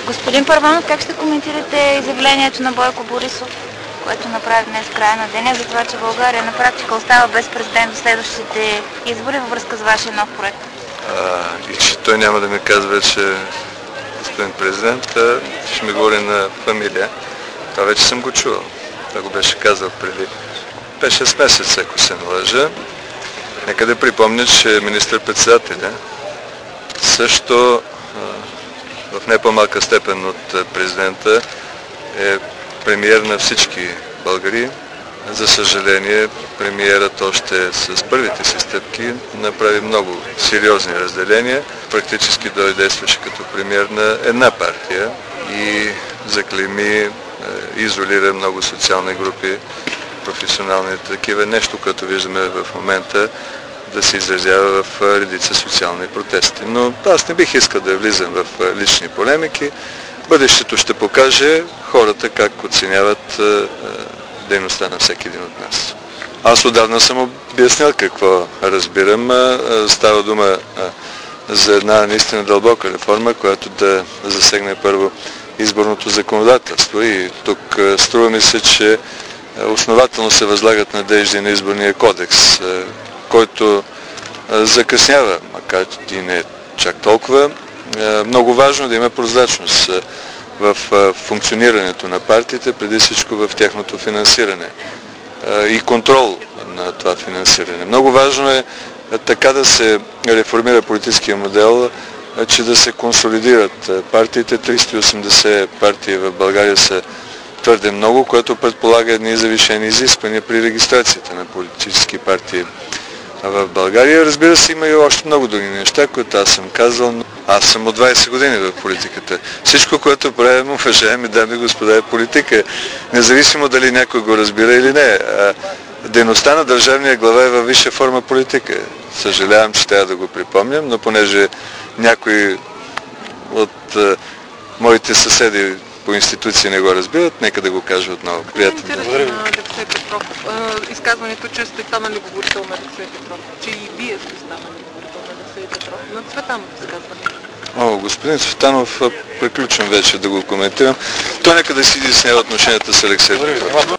Господин Първанов, как ще коментирате изявлението на Бойко Борисов, което направи днес в края на деня, за това, че България на практика остава без президент до следващите избори във връзка с вашия нов проект? И че той няма да ми казва, че господин президент, ще ми говори на фамилия. Това вече съм го чувал. Това го беше казал преди 5-6 месеца, ако се не лъжа. Нека да припомня, че министър-председателя също в не по-малка степен от президента е премиер на всички българи. За съжаление, премиерът още с първите си стъпки направи много сериозни разделения. Практически той действаше като премиер на една партия и заклейми, изолира много социални групи, професионални такива. Нещо, което виждаме в момента да се изразява в редица социални протести. Но аз не бих искал да влизам в лични полемики. Бъдещето ще покаже хората как оценяват дейността на всеки един от нас. Аз отдавна съм обяснял какво разбирам. Става дума за една наистина дълбока реформа, която да засегне първо изборното законодателство. И тук струва ми се, че основателно се възлагат надежди на изборния кодекс, който закъснява, макар и не чак толкова. Много важно е да има прозрачност в функционирането на партиите, преди всичко в тяхното финансиране и контрол на това финансиране. Много важно е така да се реформира политическия модел, че да се консолидират партиите. 380 партии в България са твърде много, което предполага едни завишени изисквания при регистрацията на политически партии в България. Разбира се, има и още много други неща, които аз съм казал. Аз съм от 20 години в политиката. Всичко, което правим, уважаеми дами и господа, е политика. Независимо дали някой го разбира или не. Дейността на държавния глава е във висша форма политика. Съжалявам, че трябва да го припомням, но понеже някои от моите съседи по институции не го разбират, нека да го кажа отново. Приятно. Благодаря на Алексей Петров. Изказването, че сте станали говорител на Алексей Петров, че и вие сте станали говорител на Алексей Петров. На Цветанов изказване. Господин Цветанов, приключвам вече да го коментирам. Той нека да си изяснява отношенията с Алексей Петров.